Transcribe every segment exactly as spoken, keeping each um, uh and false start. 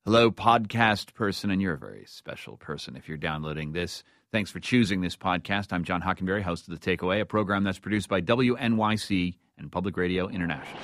Hello, podcast person, and you're a very special person if you're downloading this. Thanks for choosing this podcast. I'm John Hockenberry, host of The Takeaway, a program that's produced by W N Y C and Public Radio International.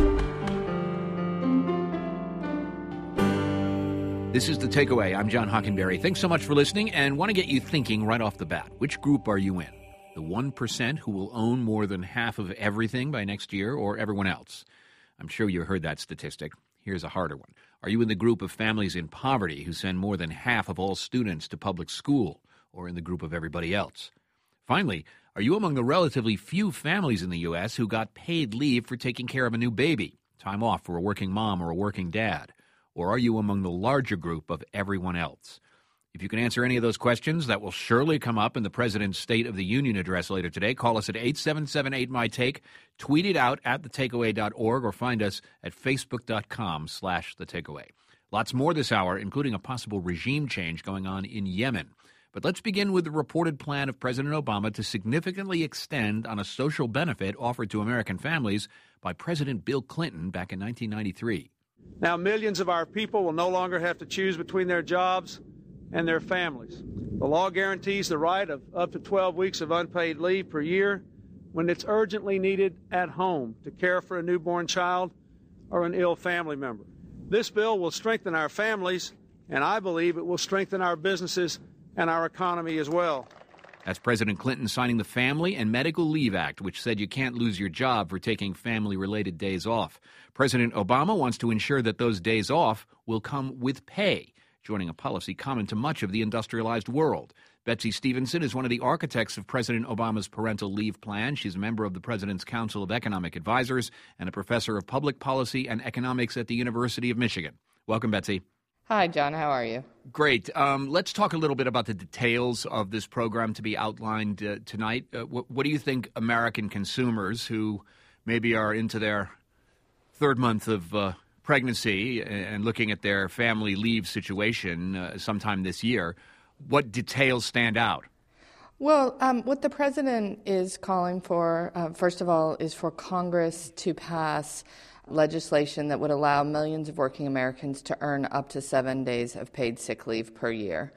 This is The Takeaway. I'm John Hockenberry. Thanks so much for listening, and want to get you thinking right off the bat. Which group are you in? The one percent who will own more than half of everything by next year, or everyone else? I'm sure you heard that statistic. Here's a harder one. Are you in the group of families in poverty who send more than half of all students to public school, or in the group of everybody else? Finally, are you among the relatively few families in the U S who got paid leave for taking care of a new baby, time off for a working mom or a working dad? Or are you among the larger group of everyone else? If you can answer any of those questions, that will surely come up in the President's State of the Union address later today. Call us at eight seven seven eight, M Y, TAKE, tweet it out at the takeaway dot org, or find us at facebook.com slash the takeaway. Lots more this hour, including a possible regime change going on in Yemen. But let's begin with the reported plan of President Obama to significantly extend on a social benefit offered to American families by President Bill Clinton back in nineteen ninety-three. Now millions of our people will no longer have to choose between their jobs and their families. The law guarantees the right of up to twelve weeks of unpaid leave per year when it's urgently needed at home to care for a newborn child or an ill family member. This bill will strengthen our families, and I believe it will strengthen our businesses and our economy as well. That's President Clinton signing the Family and Medical Leave Act, which said you can't lose your job for taking family-related days off. President Obama wants to ensure that those days off will come with pay, joining a policy common to much of the industrialized world. Betsy Stevenson is one of the architects of President Obama's parental leave plan. She's a member of the President's Council of Economic Advisors and a professor of public policy and economics at the University of Michigan. Welcome, Betsy. Hi, John. How are you? Great. Um, let's talk a little bit about the details of this program to be outlined uh, tonight. Uh, wh- what do you think American consumers who maybe are into their third month of uh, pregnancy and looking at their family leave situation uh, sometime this year, what details stand out? Well, um, what the president is calling for, uh, first of all, is for Congress to pass legislation that would allow millions of working Americans to earn up to seven days of paid sick leave per year.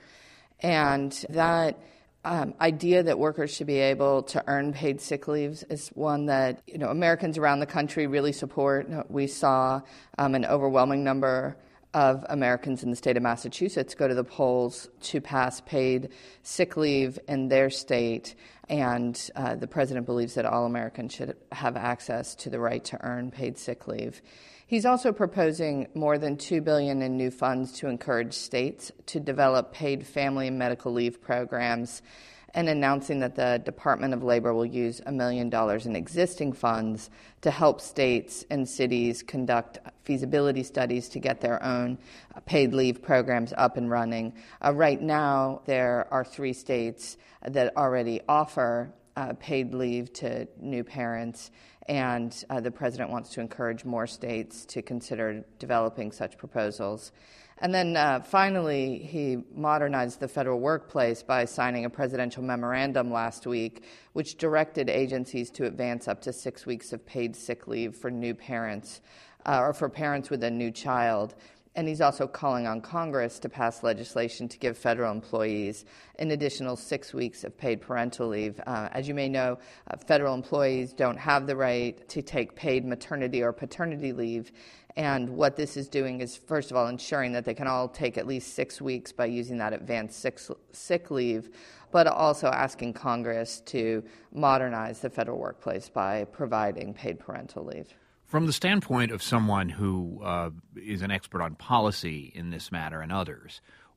And that Um, idea that workers should be able to earn paid sick leaves is one that, you know, Americans around the country really support. We saw um, an overwhelming number of Americans in the state of Massachusetts go to the polls to pass paid sick leave in their state, and uh, the president believes that all Americans should have access to the right to earn paid sick leave. He's also proposing more than two billion dollars in new funds to encourage states to develop paid family and medical leave programs, and announcing that the Department of Labor will use a million dollars in existing funds to help states and cities conduct feasibility studies to get their own paid leave programs up and running. Uh, right now, there are three states that already offer uh, paid leave to new parents, and uh, the president wants to encourage more states to consider developing such proposals. And then uh, finally, he modernized the federal workplace by signing a presidential memorandum last week, which directed agencies to advance up to six weeks of paid sick leave for new parents, uh, or for parents with a new child. And he's also calling on Congress to pass legislation to give federal employees an additional six weeks of paid parental leave. Uh, as you may know, uh, federal employees don't have the right to take paid maternity or paternity leave. And what this is doing is, first of all, ensuring that they can all take at least six weeks by using that advanced sick, sick leave, but also asking Congress to modernize the federal workplace by providing paid parental leave. From the standpoint of someone who uh, is an expert on policy in this matter and others,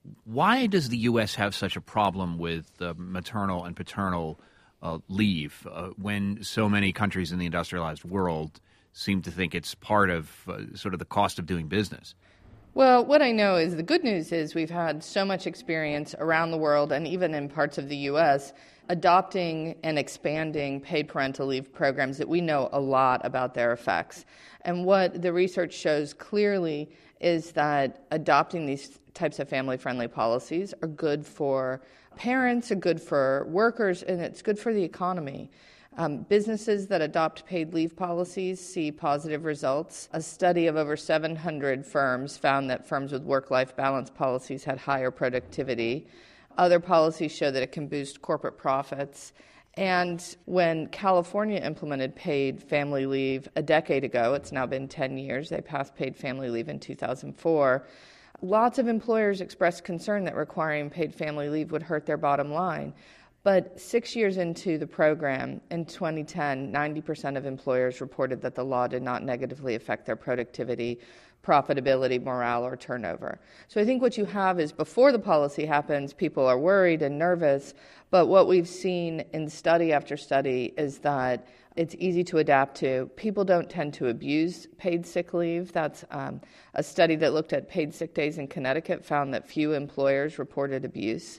why does the U S have such a problem with uh, maternal and paternal uh, leave uh, when so many countries in the industrialized world seem to think it's part of uh, sort of the cost of doing business? Well, what I know is the good news is we've had so much experience around the world and even in parts of the U S adopting and expanding paid parental leave programs that we know a lot about their effects. And what the research shows clearly is that adopting these types of family-friendly policies are good for parents, are good for workers, and it's good for the economy. Um, businesses that adopt paid leave policies see positive results. A study of over seven hundred firms found that firms with work-life balance policies had higher productivity. Other policies show that it can boost corporate profits. And when California implemented paid family leave a decade ago, it's now been ten years, they passed paid family leave in two thousand four, lots of employers expressed concern that requiring paid family leave would hurt their bottom line. But six years into the program, in twenty ten, ninety percent of employers reported that the law did not negatively affect their productivity, profitability, morale, or turnover. So I think what you have is before the policy happens, people are worried and nervous, but what we've seen in study after study is that it's easy to adapt to. People don't tend to abuse paid sick leave. That's um, a study that looked at paid sick days in Connecticut found that few employers reported abuse.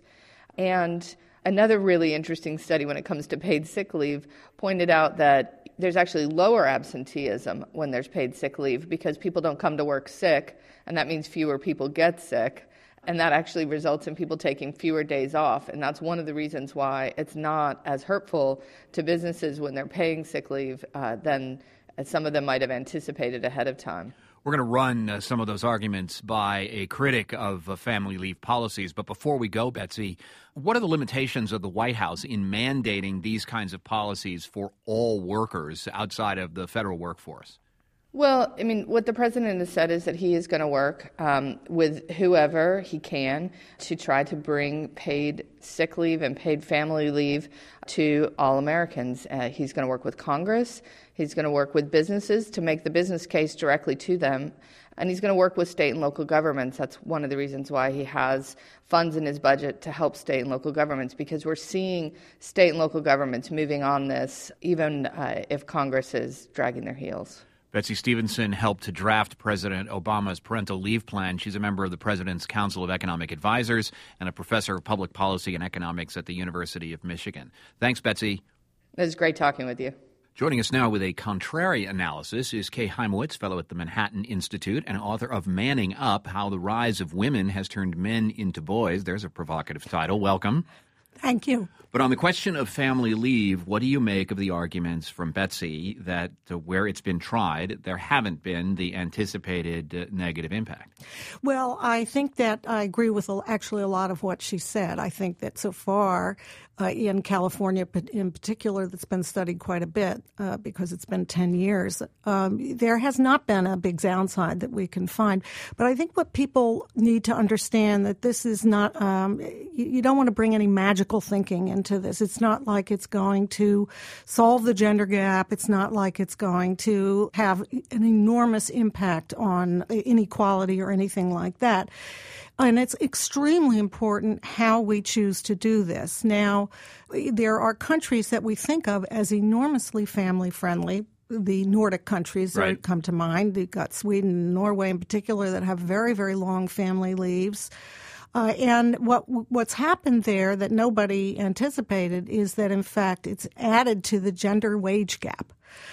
And another really interesting study when it comes to paid sick leave pointed out that there's actually lower absenteeism when there's paid sick leave because people don't come to work sick, and that means fewer people get sick, and that actually results in people taking fewer days off, and that's one of the reasons why it's not as hurtful to businesses when they're paying sick leave uh, than some of them might have anticipated ahead of time. We're going to run uh, some of those arguments by a critic of uh, family leave policies. But before we go, Betsy, what are the limitations of the White House in mandating these kinds of policies for all workers outside of the federal workforce? Well, I mean, what the president has said is that he is going to work um, with whoever he can to try to bring paid sick leave and paid family leave to all Americans. Uh, he's going to work with Congress. He's going to work with businesses to make the business case directly to them. And he's going to work with state and local governments. That's one of the reasons why he has funds in his budget to help state and local governments, because we're seeing state and local governments moving on this, even uh, if Congress is dragging their heels. Betsy Stevenson helped to draft President Obama's parental leave plan. She's a member of the President's Council of Economic Advisors and a professor of public policy and economics at the University of Michigan. Thanks, Betsy. It was great talking with you. Joining us now with a contrary analysis is Kay Heimowitz, fellow at the Manhattan Institute and author of Manning Up, How the Rise of Women Has Turned Men into Boys. There's a provocative title. Welcome. Thank you. But on the question of family leave, what do you make of the arguments from Betsy that uh, where it's been tried, there haven't been the anticipated uh, negative impact? Well, I think that I agree with actually a lot of what she said. I think that so far uh, in California in particular, that's been studied quite a bit uh, because it's been ten years, um, there has not been a big downside that we can find. But I think what people need to understand that this is not um, – you, you don't want to bring any magical thinking into this. It's not like it's going to solve the gender gap. It's not like it's going to have an enormous impact on inequality or anything like that. And it's extremely important how we choose to do this. Now, there are countries that we think of as enormously family-friendly. The Nordic countries right. that come to mind. You've got Sweden and Norway in particular that have very, very long family leaves. Uh, and what what's happened there that nobody anticipated is that, in fact, it's added to the gender wage gap.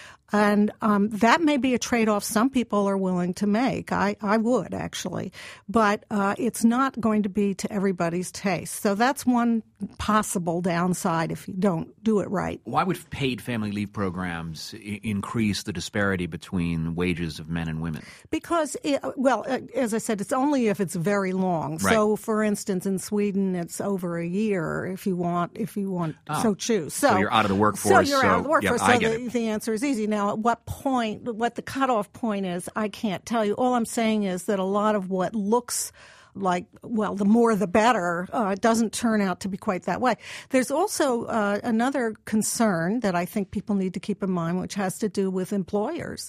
And um, that may be a trade-off some people are willing to make. I, I would, actually. But uh, it's not going to be to everybody's taste. So that's one possible downside if you don't do it right. Why would paid family leave programs I- increase the disparity between wages of men and women? Because, it, well, as I said, it's only if it's very long. Right. So, for instance, in Sweden, it's over a year if you want, if you want, oh. so choose. So, so you're out of the workforce. So you're so, out of the workforce. Yeah, so I get the, it. the answer is easy. Now, at what point, what the cutoff point is, I can't tell you. All I'm saying is that a lot of what looks like, well, the more the better, uh, doesn't turn out to be quite that way. There's also uh, another concern that I think people need to keep in mind, which has to do with employers.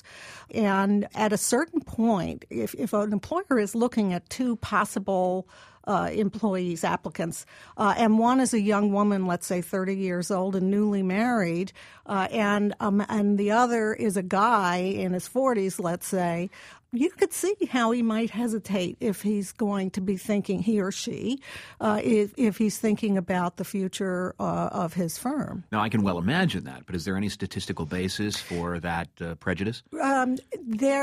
And at a certain point, if, if an employer is looking at two possible Uh, employees, applicants, uh, and one is a young woman, let's say thirty years old and newly married, uh, and um, and the other is a guy in his forties, let's say, you could see how he might hesitate if he's going to be thinking, he or she, uh, if, if he's thinking about the future uh, of his firm. Now, I can well imagine that, but is there any statistical basis for that uh, prejudice? Um, there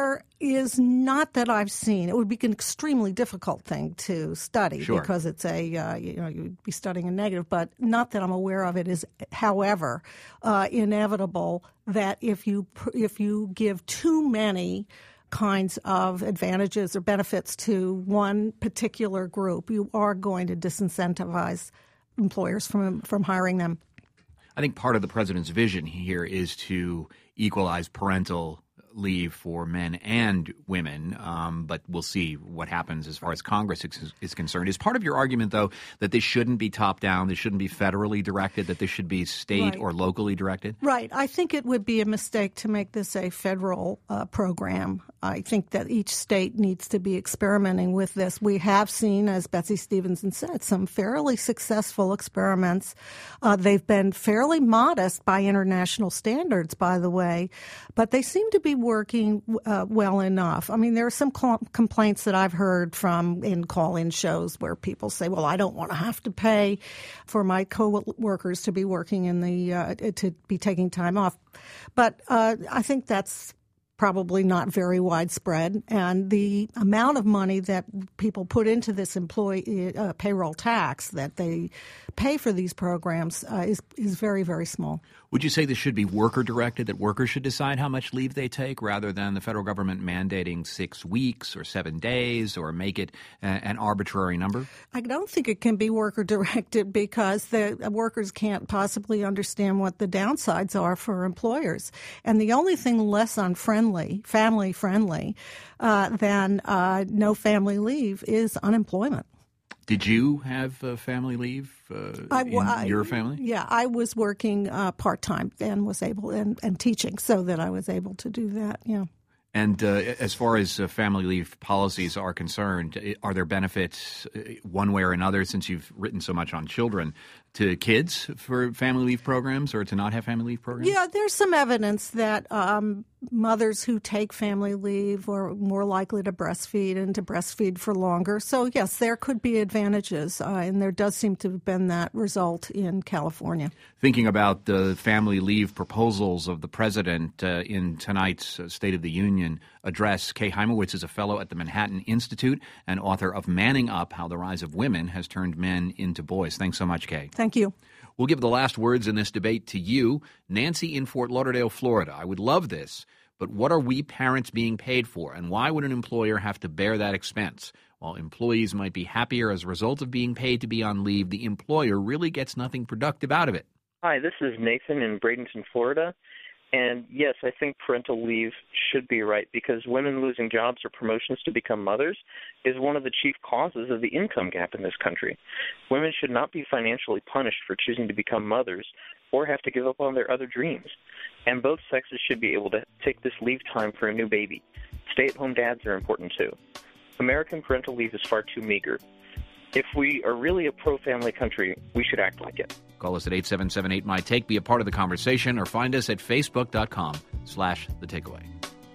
is not that I've seen. It would be an extremely difficult thing to study Sure. because it's a, uh, you know, you'd be studying a negative, but not that I'm aware of it is, however, uh, inevitable that if you if you give too many kinds of advantages or benefits to one particular group, you are going to disincentivize employers from from hiring them. I think part of the president's vision here is to equalize parental leave for men and women, um, but we'll see what happens as far as Congress is, is concerned. Is part of your argument, though, that this shouldn't be top-down, this shouldn't be federally directed, that this should be state Right. or locally directed? Right. I think it would be a mistake to make this a federal uh, program. I think that each state needs to be experimenting with this. We have seen, as Betsy Stevenson said, some fairly successful experiments. Uh, they've been fairly modest by international standards, by the way, but they seem to be working uh, well enough. I mean, there are some cl- complaints that I've heard from in call-in shows where people say, well, I don't want to have to pay for my co-workers to be working in the, uh, to be taking time off. But uh, I think that's probably not very widespread, and the amount of money that people put into this employee uh, payroll tax that they pay for these programs uh, is is very, very small. Would you say this should be worker-directed, that workers should decide how much leave they take rather than the federal government mandating six weeks or seven days or make it a, an arbitrary number? I don't think it can be worker-directed because the workers can't possibly understand what the downsides are for employers. And the only thing less unfriendly, family-friendly, uh, than uh, no family leave is unemployment. Did you have uh, family leave uh, I, in I, your family? Yeah, I was working uh, part-time and was able and, and teaching so that I was able to do that, yeah. And uh, as far as uh, family leave policies are concerned, are there benefits uh, one way or another, since you've written so much on children, to kids for family leave programs or to not have family leave programs? Yeah, there's some evidence that um, mothers who take family leave are more likely to breastfeed and to breastfeed for longer. So, yes, there could be advantages, uh, and there does seem to have been that result in California. Thinking about the family leave proposals of the president uh, in tonight's uh, State of the Union address, Kay Heimowitz is a fellow at the Manhattan Institute and author of Manning Up, How the Rise of Women Has Turned Men into Boys. Thanks so much, Kay. Thank you. We'll give the last words in this debate to you, Nancy in Fort Lauderdale, Florida. I would love this, but what are we parents being paid for, and why would an employer have to bear that expense? While employees might be happier as a result of being paid to be on leave, the employer really gets nothing productive out of it. Hi, this is Nathan in Bradenton, Florida. And yes, I think parental leave should be right because women losing jobs or promotions to become mothers is one of the chief causes of the income gap in this country. Women should not be financially punished for choosing to become mothers or have to give up on their other dreams. And both sexes should be able to take this leave time for a new baby. Stay-at-home dads are important too. American parental leave is far too meager. If we are really a pro-family country, we should act like it. Call us at eight seven seven eight, M Y T A K E, be a part of the conversation, or find us at facebook.com slash the takeaway.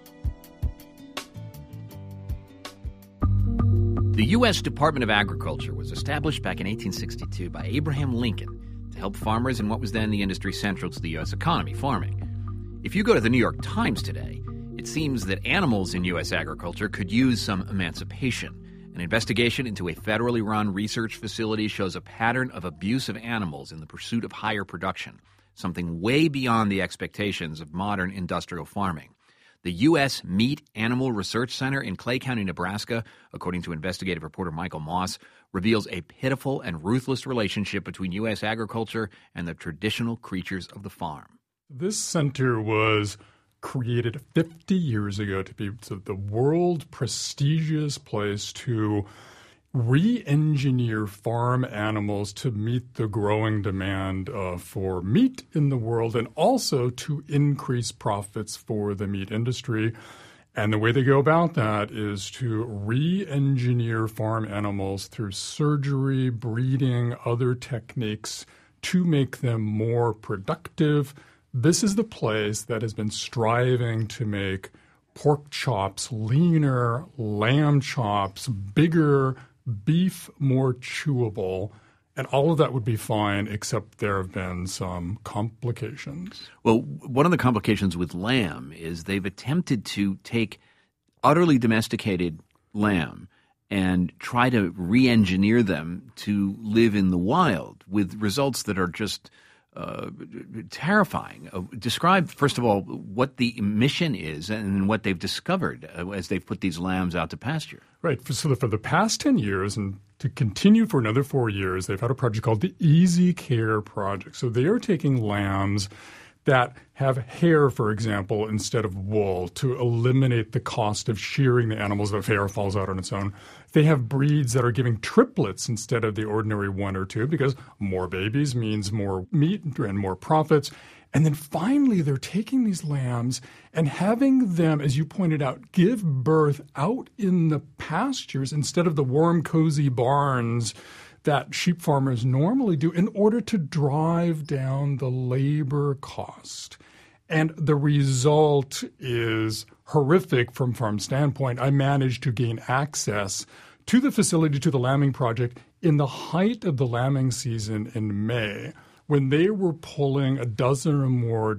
The U S Department of Agriculture was established back in eighteen sixty-two by Abraham Lincoln to help farmers in what was then the industry central to the U S economy, farming. If you go to the New York Times today, it seems that animals in U S agriculture could use some emancipation. An investigation into a federally run research facility shows a pattern of abuse of animals in the pursuit of higher production, something way beyond the expectations of modern industrial farming. The U S Meat Animal Research Center in Clay County, Nebraska, according to investigative reporter Michael Moss, reveals a pitiful and ruthless relationship between U S agriculture and the traditional creatures of the farm. This center was created fifty years ago to be the world prestigious place to re-engineer farm animals to meet the growing demand uh, for meat in the world and also to increase profits for the meat industry. And the way they go about that is to re-engineer farm animals through surgery, breeding, other techniques to make them more productive. This is the place that has been striving to make pork chops leaner, lamb chops bigger, beef more chewable, and all of that would be fine except there have been some complications. Well, one of the complications with lamb is they've attempted to take utterly domesticated lamb and try to re-engineer them to live in the wild with results that are just uh, terrifying. Uh, describe, first of all, what the mission is and what they've discovered uh, as they've put these lambs out to pasture. Right. So for the past ten years and to continue for another four years, they've had a project called the Easy Care Project. So they are taking lambs that have hair, for example, instead of wool to eliminate the cost of shearing the animals if hair falls out on its own. They have breeds that are giving triplets instead of the ordinary one or two because more babies means more meat and more profits. And then finally, they're taking these lambs and having them, as you pointed out, give birth out in the pastures instead of the warm, cozy barns that sheep farmers normally do in order to drive down the labor cost. And the result is horrific from farm standpoint. I managed to gain access to the facility, to the lambing project, in the height of the lambing season in May, when they were pulling a dozen or more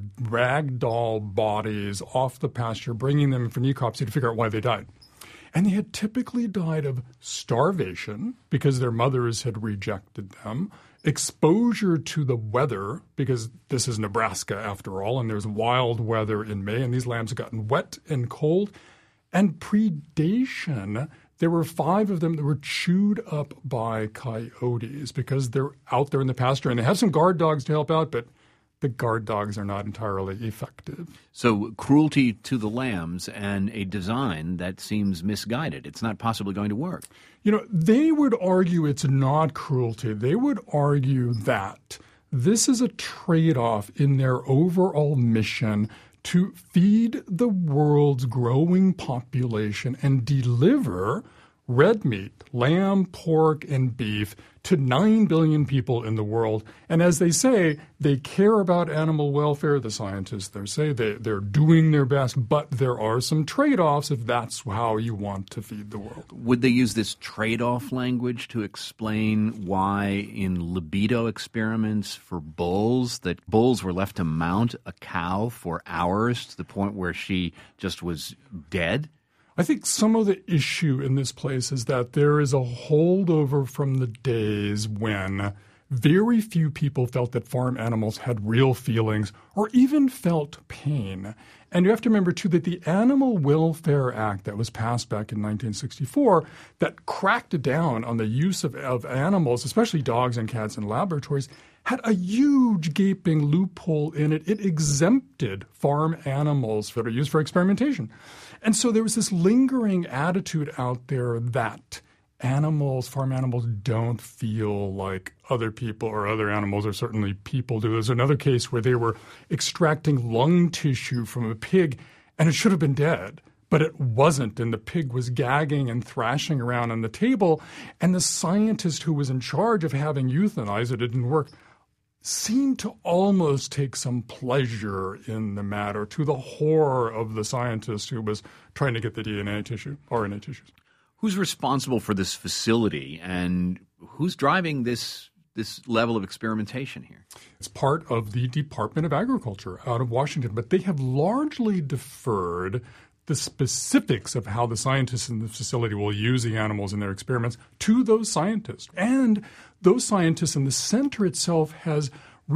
ragdoll bodies off the pasture, bringing them in for necropsy to figure out why they died. And they had typically died of starvation because their mothers had rejected them, exposure to the weather because this is Nebraska after all, and there's wild weather in May, and these lambs have gotten wet and cold, and predation. There were five of them that were chewed up by coyotes because they're out there in the pasture, and they have some guard dogs to help out, but the guard dogs are not entirely effective. So cruelty to the lambs and a design that seems misguided. It's not possibly going to work. You know, they would argue it's not cruelty. They would argue that this is a trade-off in their overall mission to feed the world's growing population and deliver red meat, lamb, pork, and beef to nine billion people in the world. And as they say, they care about animal welfare. The scientists there say they, they're doing their best, but there are some trade-offs if that's how you want to feed the world. Would they use this trade-off language to explain why in libido experiments for bulls, that bulls were left to mount a cow for hours to the point where she just was dead? I think some of the issue in this place is that there is a holdover from the days when very few people felt that farm animals had real feelings or even felt pain. And you have to remember, too, that the Animal Welfare Act that was passed back in nineteen sixty-four that cracked down on the use of, of animals, especially dogs and cats in laboratories, had a huge gaping loophole in it. It exempted farm animals that are used for experimentation. And so there was this lingering attitude out there that animals, farm animals, don't feel like other people or other animals, or certainly people do. There's another case where they were extracting lung tissue from a pig, and it should have been dead, but it wasn't, and the pig was gagging and thrashing around on the table, and the scientist who was in charge of having euthanized it, it didn't work, seemed to almost take some pleasure in the matter, to the horror of the scientist who was trying to get the D N A tissue, R N A tissues. Who's responsible for this facility, and who's driving this this level of experimentation here? It's part of the Department of Agriculture out of Washington, but they have largely deferred the specifics of how the scientists in the facility will use the animals in their experiments to those scientists. And those scientists in the center itself has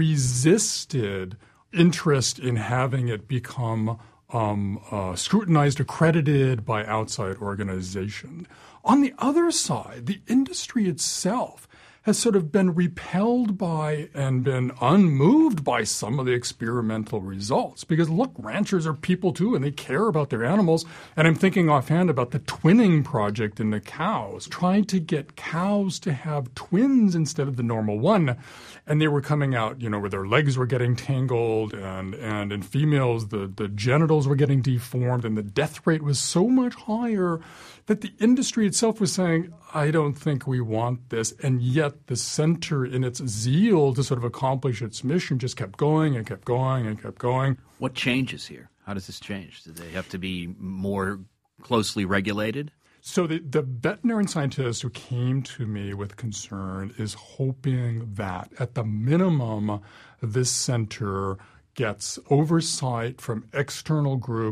resisted interest in having it become um, uh, scrutinized, accredited by outside organizations. On the other side, the industry itself has sort of been repelled by and been unmoved by some of the experimental results. Because, look, ranchers are people too, and they care about their animals. And I'm thinking offhand about the twinning project in the cows, trying to get cows to have twins instead of the normal one. And they were coming out, you know, where their legs were getting tangled, and, and in females, the, the genitals were getting deformed, and the death rate was so much higher that the industry itself was saying, I don't think we want this. And yet the center, in its zeal to sort of accomplish its mission, just kept going and kept going and kept going. What changes here? How does this change? Do they have to be more closely regulated? So the, the veterinarian scientist who came to me with concern is hoping that at the minimum, this center gets oversight from external groups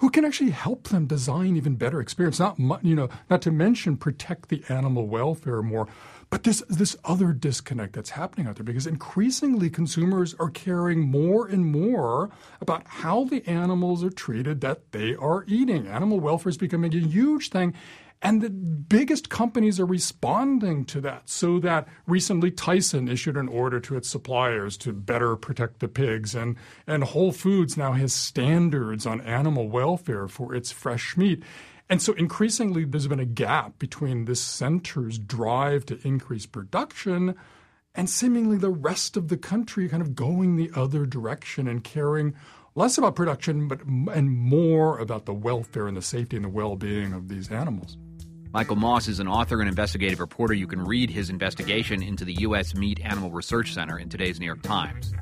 who can actually help them design even better experience. Not, you know, not to mention protect the animal welfare more. But there's this other disconnect that's happening out there because increasingly consumers are caring more and more about how the animals are treated that they are eating. Animal welfare is becoming a huge thing. And the biggest companies are responding to that, so that recently Tyson issued an order to its suppliers to better protect the pigs. And, and Whole Foods now has standards on animal welfare for its fresh meat. And so increasingly there's been a gap between this center's drive to increase production and seemingly the rest of the country kind of going the other direction and caring less about production but and more about the welfare and the safety and the well-being of these animals. Michael Moss is an author and investigative reporter. You can read his investigation into the U S Meat Animal Research Center in today's New York Times.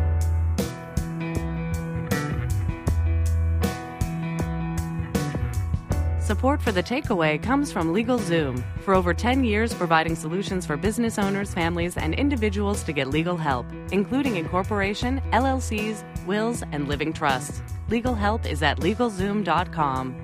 Support for The Takeaway comes from LegalZoom. For over ten years, providing solutions for business owners, families, and individuals to get legal help, including incorporation, L L Cs, wills, and living trusts. Legal help is at LegalZoom dot com.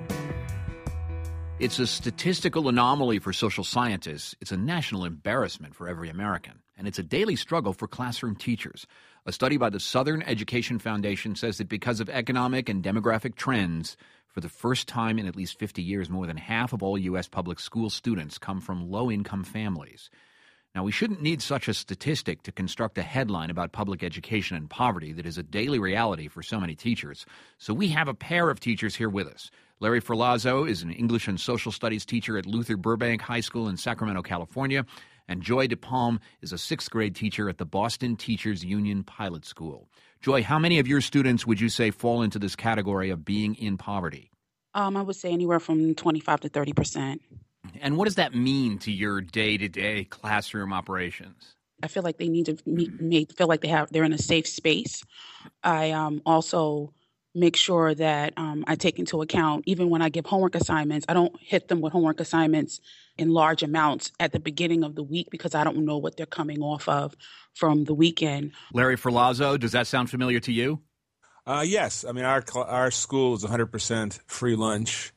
It's a statistical anomaly for social scientists. It's a national embarrassment for every American. And it's a daily struggle for classroom teachers. A study by the Southern Education Foundation says that because of economic and demographic trends, for the first time in at least fifty years, more than half of all U S public school students come from low-income families. Now, we shouldn't need such a statistic to construct a headline about public education and poverty that is a daily reality for so many teachers. So we have a pair of teachers here with us. Larry Ferlazzo is an English and social studies teacher at Luther Burbank High School in Sacramento, California. And Joy DePalm is a sixth grade teacher at the Boston Teachers Union Pilot School. Joy, how many of your students would you say fall into this category of being in poverty? Um, I would say anywhere from twenty-five to thirty percent. And what does that mean to your day-to-day classroom operations? I feel like they need to meet, make, feel like they have they're in a safe space. I um, also make sure that um, I take into account, even when I give homework assignments, I don't hit them with homework assignments in large amounts at the beginning of the week because I don't know what they're coming off of from the weekend. Larry Ferlazzo, does that sound familiar to you? Uh, yes. I mean, our our school is one hundred percent free lunch,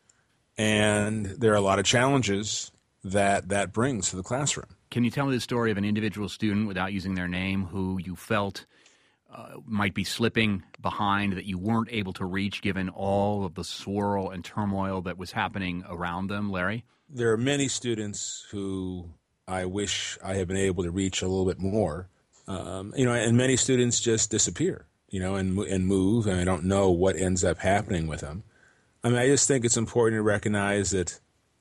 and there are a lot of challenges that that brings to the classroom. Can you tell me the story of an individual student, without using their name, who you felt uh, might be slipping behind, that you weren't able to reach given all of the swirl and turmoil that was happening around them, Larry? There are many students who I wish I had been able to reach a little bit more, um, you know, and many students just disappear, you know, and and move, and I don't know what ends up happening with them. I mean, I just think it's important to recognize that,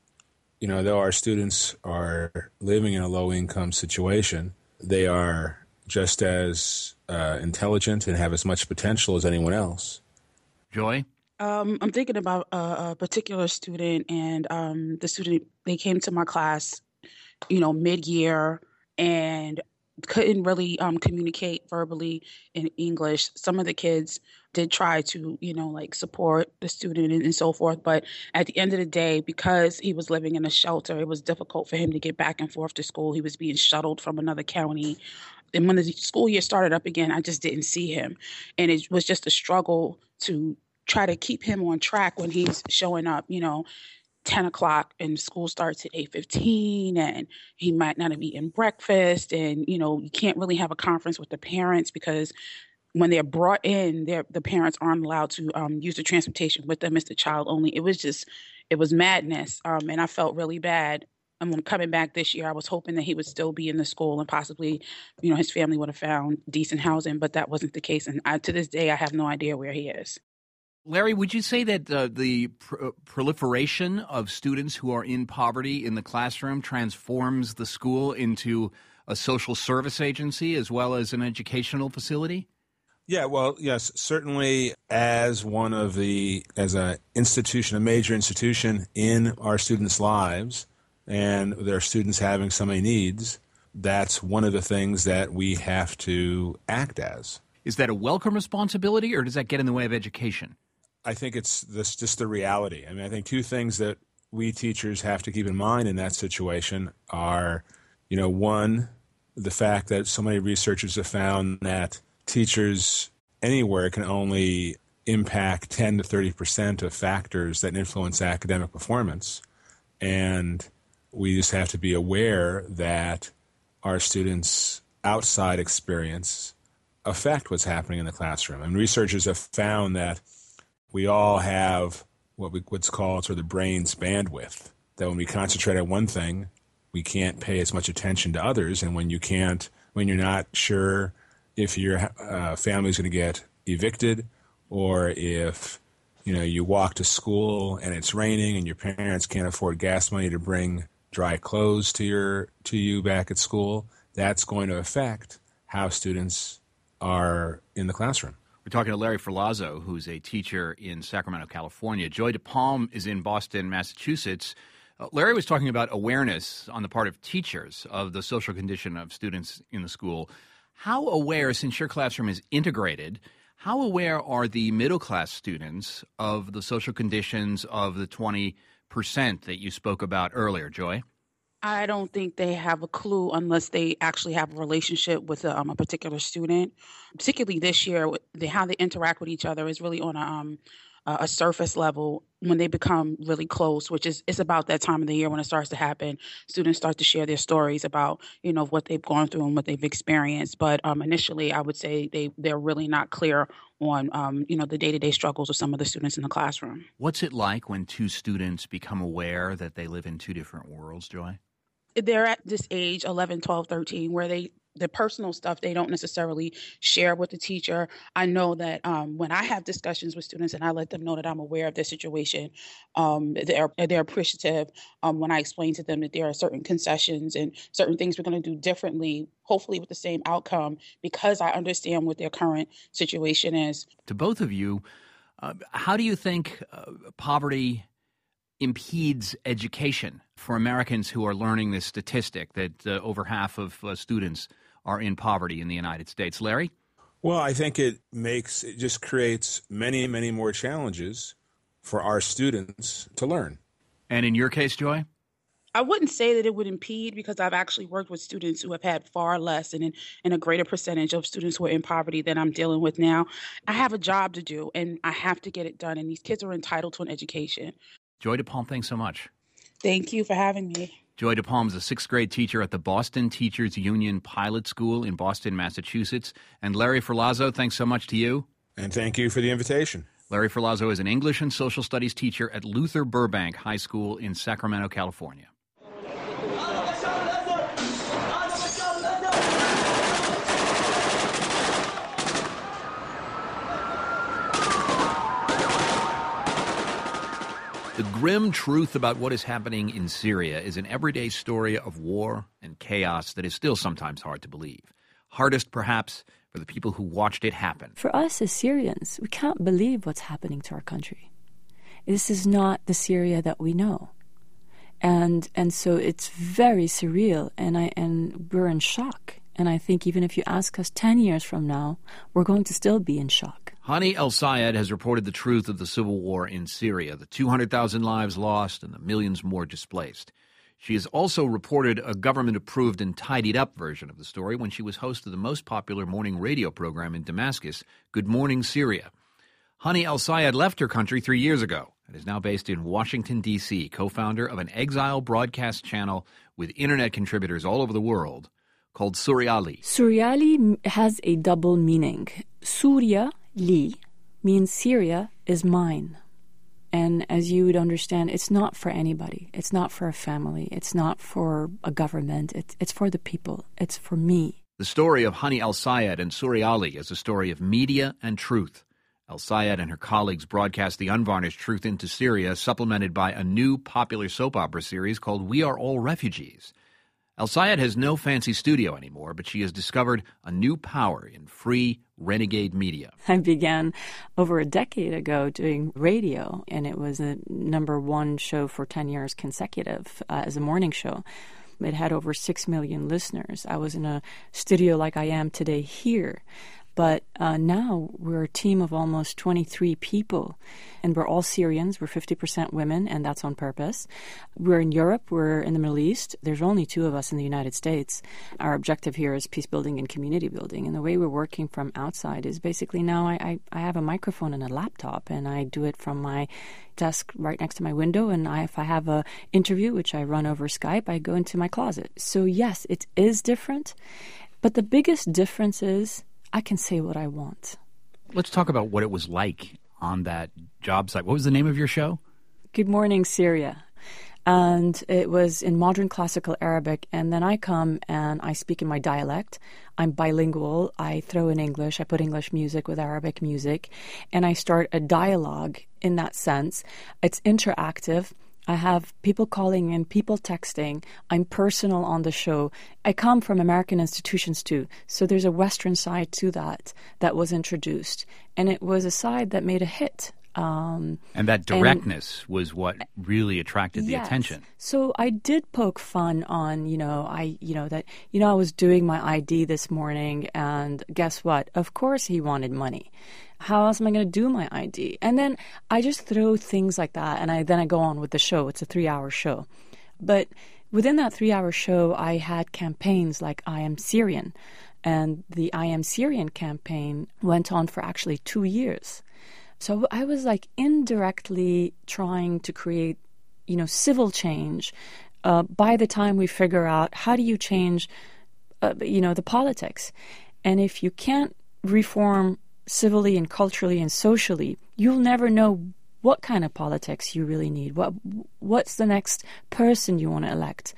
you know, though our students are living in a low-income situation, they are just as uh, intelligent and have as much potential as anyone else. Joy? Um, I'm thinking about a, a particular student, and um, the student, they came to my class, you know, mid-year, and couldn't really um, communicate verbally in English. Some of the kids did try to, you know, like support the student and, and so forth. But at the end of the day, because he was living in a shelter, it was difficult for him to get back and forth to school. He was being shuttled from another county. And when the school year started up again, I just didn't see him. And it was just a struggle to try to keep him on track when he's showing up, you know, ten o'clock and school starts at eight fifteen, and he might not have eaten breakfast. And, you know, you can't really have a conference with the parents because when they're brought in, they're, the parents aren't allowed to um, use the transportation with them. It's the child only. It was just, it was madness. Um, and I felt really bad. And when coming back this year, I was hoping that he would still be in the school and possibly, you know, his family would have found decent housing, but that wasn't the case. And I, to this day, I have no idea where he is. Larry, would you say that uh, the pr- proliferation of students who are in poverty in the classroom transforms the school into a social service agency as well as an educational facility? Yeah, well, yes, certainly as one of the, as an institution, a major institution in our students' lives, and there are students having so many needs, that's one of the things that we have to act as. Is that a welcome responsibility, or does that get in the way of education? I think it's this, just the reality. I mean, I think two things that we teachers have to keep in mind in that situation are, you know, one, the fact that so many researchers have found that teachers anywhere can only impact ten to thirty percent of factors that influence academic performance. And we just have to be aware that our students' outside experience affect what's happening in the classroom. And researchers have found that we all have what we, what's called sort of the brain's bandwidth, that when we concentrate on one thing, we can't pay as much attention to others. And when you can't, when you're not sure if your uh, family's going to get evicted, or if, you know, you walk to school and it's raining and your parents can't afford gas money to bring dry clothes to your to you back at school, that's going to affect how students are in the classroom. We're talking to Larry Ferlazzo, who's a teacher in Sacramento, California. Joy DePalm is in Boston, Massachusetts. Uh, Larry was talking about awareness on the part of teachers of the social condition of students in the school. How aware, since your classroom is integrated, how aware are the middle-class students of the social conditions of the twenty percent that you spoke about earlier, Joy? I don't think they have a clue unless they actually have a relationship with a, um, a particular student. Particularly this year, the, how they interact with each other is really on a, um, a surface level. When they become really close, which is it's about that time of the year when it starts to happen, students start to share their stories about, you know, what they've gone through and what they've experienced. But um, initially, I would say they, they're really not clear on, um, you know, the day-to-day struggles of some of the students in the classroom. What's it like when two students become aware that they live in two different worlds, Joy? They're at this age, eleven, twelve, thirteen, where they the personal stuff they don't necessarily share with the teacher. I know that um, when I have discussions with students and I let them know that I'm aware of their situation, um, they're, they're appreciative um, when I explain to them that there are certain concessions and certain things we're going to do differently, hopefully with the same outcome, because I understand what their current situation is. To both of you, uh, how do you think uh, poverty impedes education for Americans who are learning this statistic that uh, over half of uh, students are in poverty in the United States? Larry? Well, I think it makes, it just creates many, many more challenges for our students to learn. And in your case, Joy? I wouldn't say that it would impede, because I've actually worked with students who have had far less and, in, and a greater percentage of students who are in poverty than I'm dealing with now. I have a job to do, and I have to get it done, and these kids are entitled to an education. Joy DePalm, thanks so much. Thank you for having me. Joy DePalm is a sixth grade teacher at the Boston Teachers Union Pilot School in Boston, Massachusetts. And Larry Ferlazzo, thanks so much to you. And thank you for the invitation. Larry Ferlazzo is an English and social studies teacher at Luther Burbank High School in Sacramento, California. The grim truth about what is happening in Syria is an everyday story of war and chaos that is still sometimes hard to believe. Hardest, perhaps, for the people who watched it happen. For us as Syrians, we can't believe what's happening to our country. This is not the Syria that we know. And and so it's very surreal, and I and we're in shock. And I think even if you ask us ten years from now, we're going to still be in shock. Hani El-Sayed has reported the truth of the civil war in Syria, the two hundred thousand lives lost and the millions more displaced. She has also reported a government-approved and tidied-up version of the story when she was host of the most popular morning radio program in Damascus, Good Morning Syria. Hani El-Sayed left her country three years ago and is now based in Washington, D C, co-founder of an exile broadcast channel with Internet contributors all over the world called Suryali. Suryali has a double meaning. Surya, li, means Syria is mine. And as you would understand, it's not for anybody. It's not for a family. It's not for a government. It's, it's for the people. It's for me. The story of Hani El-Sayed and Suryali is a story of media and truth. El-Sayed and her colleagues broadcast the unvarnished truth into Syria, supplemented by a new popular soap opera series called We Are All Refugees. El-Sayed has no fancy studio anymore, but she has discovered a new power in free, renegade media. I began over a decade ago doing radio, and it was a number one show for ten years consecutive uh, as a morning show. It had over six million listeners. I was in a studio like I am today here. But uh, now we're a team of almost twenty-three people, and we're all Syrians. We're fifty percent women, and that's on purpose. We're in Europe. We're in the Middle East. There's only two of us in the United States. Our objective here is peace building and community building, and the way we're working from outside is basically now I, I, I have a microphone and a laptop, and I do it from my desk right next to my window, and I, if I have a interview, which I run over Skype, I go into my closet. So yes, it is different, but the biggest difference is I can say what I want. Let's talk about what it was like on that job site. What was the name of your show? Good Morning Syria. And it was in modern classical Arabic. And then I come and I speak in my dialect. I'm bilingual. I throw in English. I put English music with Arabic music. And I start a dialogue in that sense. It's interactive. I have people calling in, people texting. I'm personal on the show. I come from American institutions too, so there's a Western side to that that was introduced. And it was a side that made a hit. Um, and that directness and, was what really attracted the yes. attention. So I did poke fun on, you know, I, you know, that, you know, I was doing my I D this morning, and guess what? Of course he wanted money. How else am I going to do my I D? And then I just throw things like that, and I then I go on with the show. It's a three-hour show. But within that three-hour show, I had campaigns like I Am Syrian. And the I Am Syrian campaign went on for actually two years. So I was like indirectly trying to create, you know, civil change. Uh, by the time we figure out how do you change, uh, you know, the politics. And if you can't reform civilly and culturally and socially, you'll never know what kind of politics you really need. What what's the next person you want to elect?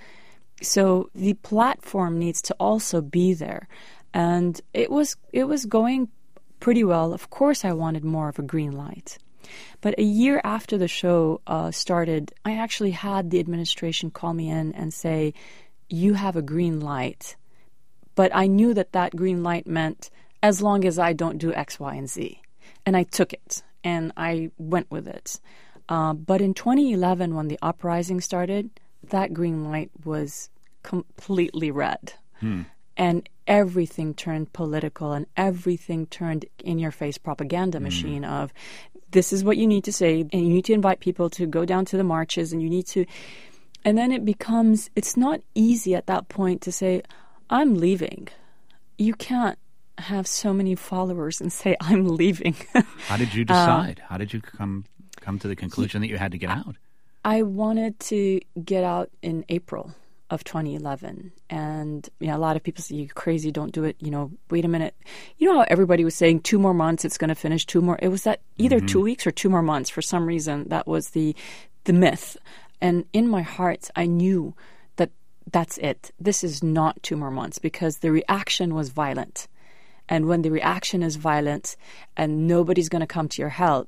So the platform needs to also be there. And it was it was going pretty well. Of course, I wanted more of a green light. But a year after the show uh, started, I actually had the administration call me in and say, you have a green light. But I knew that that green light meant as long as I don't do X, Y, and Z. And I took it, and I went with it. Uh, but in twenty eleven, when the uprising started, that green light was completely red. Hmm. And everything turned political, and everything turned in-your-face propaganda machine mm. of this is what you need to say, and you need to invite people to go down to the marches, and you need to... And then it becomes, it's not easy at that point to say, I'm leaving. You can't have so many followers and say, I'm leaving. How did you decide? Uh, How did you come come to the conclusion that you had to get out? I wanted to get out in April of twenty eleven. And you know, a lot of people say, you're crazy, don't do it. You know, wait a minute. You know how everybody was saying two more months, it's going to finish two more. It was that either mm-hmm. two weeks or two more months. For some reason, that was the the myth. And in my heart, I knew that that's it. This is not two more months, because the reaction was violent. And when the reaction is violent and nobody's going to come to your help,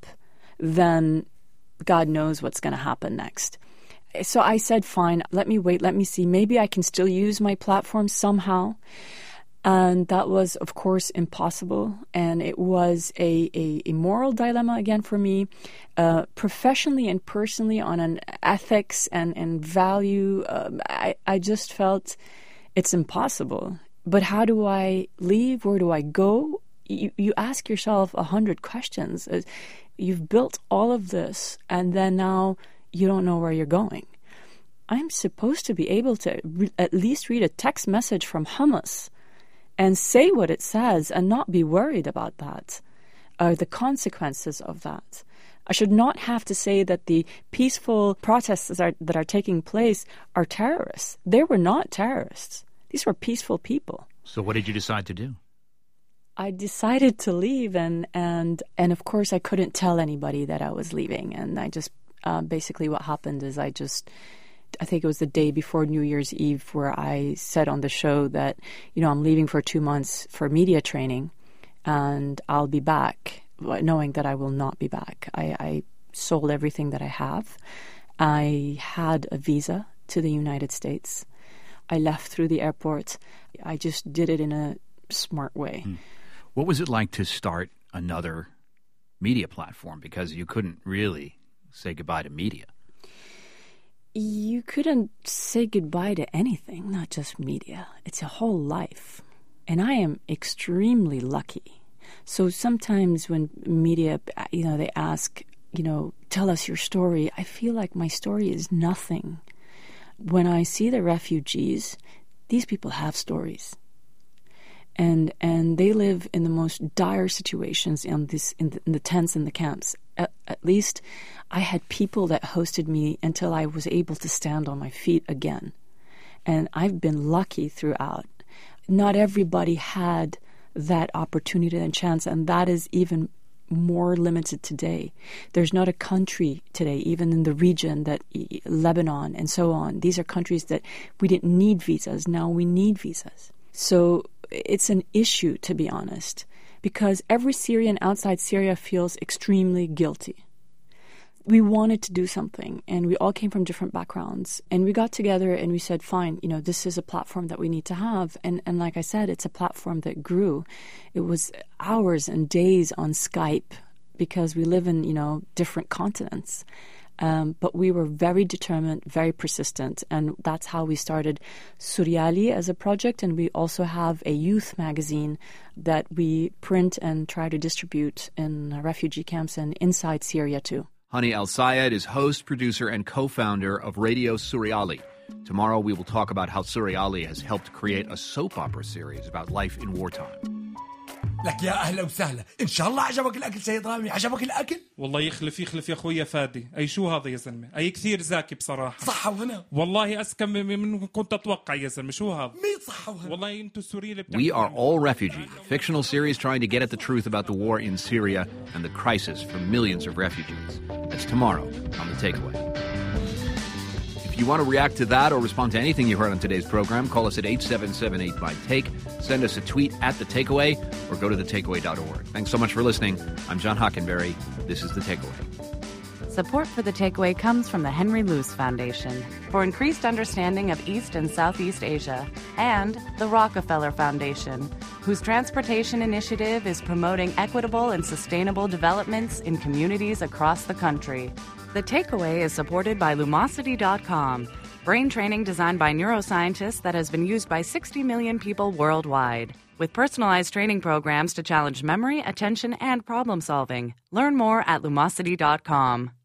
then God knows what's going to happen next. So I said, fine, let me wait, let me see. Maybe I can still use my platform somehow. And that was, of course, impossible. And it was a, a, a moral dilemma again for me, uh, professionally and personally, on an ethics and, and value. Um, I, I just felt it's impossible. But how do I leave? Where do I go? You, you ask yourself a hundred questions. You've built all of this, and then now you don't know where you're going. I'm supposed to be able to re- at least read a text message from Hamas and say what it says and not be worried about that, or the consequences of that. I should not have to say that the peaceful protests that are, that are taking place are terrorists. They were not terrorists. These were peaceful people. So what did you decide to do? I decided to leave, and and, and of course I couldn't tell anybody that I was leaving. And I just, uh, basically what happened is I just, I think it was the day before New Year's Eve where I said on the show that, you know, I'm leaving for two months for media training, and I'll be back, knowing that I will not be back. I, I sold everything that I have. I had a visa to the United States. I left through the airport. I just did it in a smart way. Hmm. What was it like to start another media platform? Because you couldn't really say goodbye to media. You couldn't say goodbye to anything, not just media. It's a whole life. And I am extremely lucky So sometimes when media, you know, they ask, you know, tell us your story, I feel like my story is nothing. When I see the refugees, these people have stories. And and they live in the most dire situations in this in the, in the tents and the camps. At, at least I had people that hosted me until I was able to stand on my feet again. And I've been lucky throughout. Not everybody had that opportunity and chance, and that is even more limited today. There's not a country today, even in the region, that Lebanon and so on. These are countries that we didn't need visas. Now we need visas. So it's an issue, to be honest, because every Syrian outside Syria feels extremely guilty. We wanted to do something, and we all came from different backgrounds, and we got together and we said, fine, you know, this is a platform that we need to have. And, and like I said, it's a platform that grew. It was hours and days on Skype because we live in, you know, different continents. Um, but we were very determined, very persistent, and that's how we started Suryali as a project. And we also have a youth magazine that we print and try to distribute in refugee camps and inside Syria too. Hani El-Sayed is host, producer, and co-founder of Radio Suryali. Tomorrow we will talk about how Suryali has helped create a soap opera series about life in wartime. لك يا أهلا وسهلا. إن شاء الله عجبك الأكل سيد رامي. عجبك الأكل؟ والله يخلف يخلف يا أخويا فادي. أي شو هذا يا زلمة؟ أي كثير زاكي بصراحة. صحة وهنا. والله أسكم من كنت أتوقع يا زلمة. شو هذا؟ ميت صحة وهنا. والله أنتوا السوريين. We Are All Refugees, a fictional series trying to get at the truth about the war in Syria and the crisis for millions of refugees. That's tomorrow on The Takeaway. If you want to react to that or respond to anything you heard on today's program, call us at eight seven seven eight by take, send us a tweet at The Takeaway, or go to the takeaway dot org. Thanks so much for listening. I'm John Hockenberry. This is The Takeaway. Support for The Takeaway comes from the Henry Luce Foundation for increased understanding of East and Southeast Asia, and the Rockefeller Foundation, whose transportation initiative is promoting equitable and sustainable developments in communities across the country. The Takeaway is supported by Lumosity dot com, brain training designed by neuroscientists that has been used by sixty million people worldwide, with personalized training programs to challenge memory, attention, and problem solving. Learn more at Lumosity dot com.